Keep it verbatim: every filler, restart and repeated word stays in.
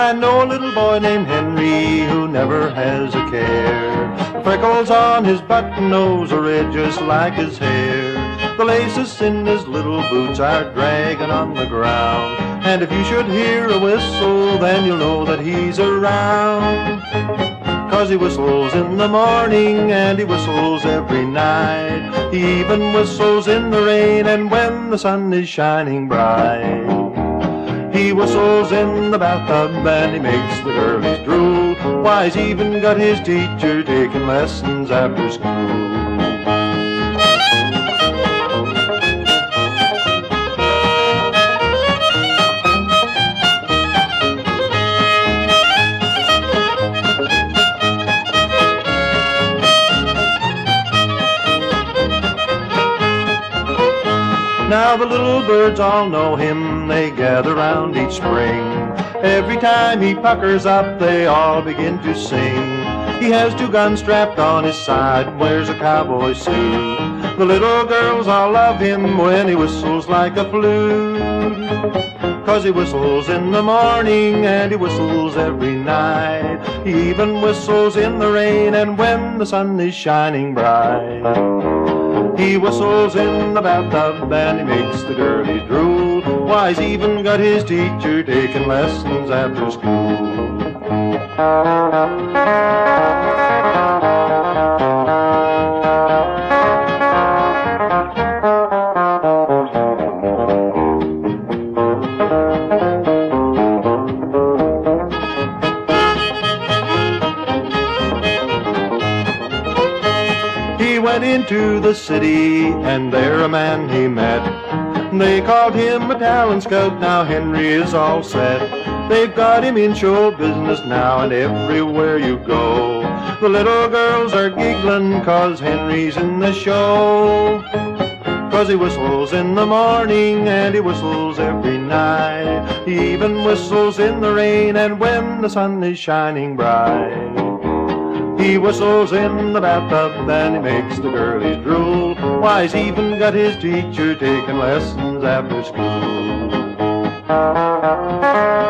I know a little boy named Henry who never has a care. Freckles on his button nose are red just like his hair. The laces in his little boots are dragging on the ground. And if you should hear a whistle, then you'll know that he's around. 'Cause he whistles in the morning and he whistles every night. He even whistles in the rain and when the sun is shining bright. He whistles in the bathtub and he makes the girlies drool. Why, he's even got his teacher taking lessons after school. Now the little birds all know him, they gather round each spring. Every time he puckers up, they all begin to sing. He has two guns strapped on his side, wears a cowboy suit. The little girls all love him when he whistles like a flute. 'Cause he whistles in the morning and he whistles every night. He even whistles in the rain and when the sun is shining bright. He whistles in the bathtub and he makes the girlies drool. Why, he's even got his teacher taking lessons after school. He went into the city and there a man he met. They called him a talent scout, now Henry is all set. They've got him in show business now and everywhere you go. The little girls are giggling 'cause Henry's in the show. 'Cause he whistles in the morning and he whistles every night. He even whistles in the rain and when the sun is shining bright. He whistles in the bathtub and he makes the girlies drool. Why, he's even got his teacher taking lessons after school.